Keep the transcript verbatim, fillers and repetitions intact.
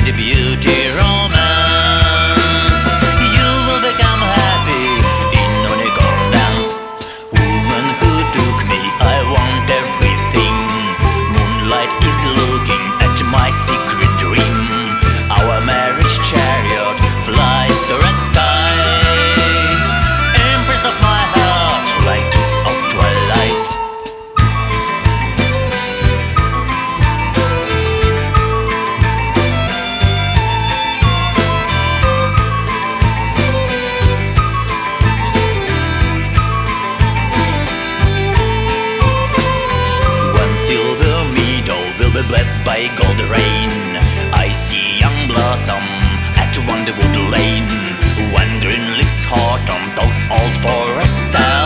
the beauty romance. You will become happy in on a golden dance. Woman who took me, I want everything. Moonlight is looking at my secret dream. Our marriage chariot flies the red sky. Empress of my heart, like kiss of twilight. One silver meadow will be blessed by golden rain. I see young blossom at Wonderwood Lane. One green leaf's heart on talks old forest.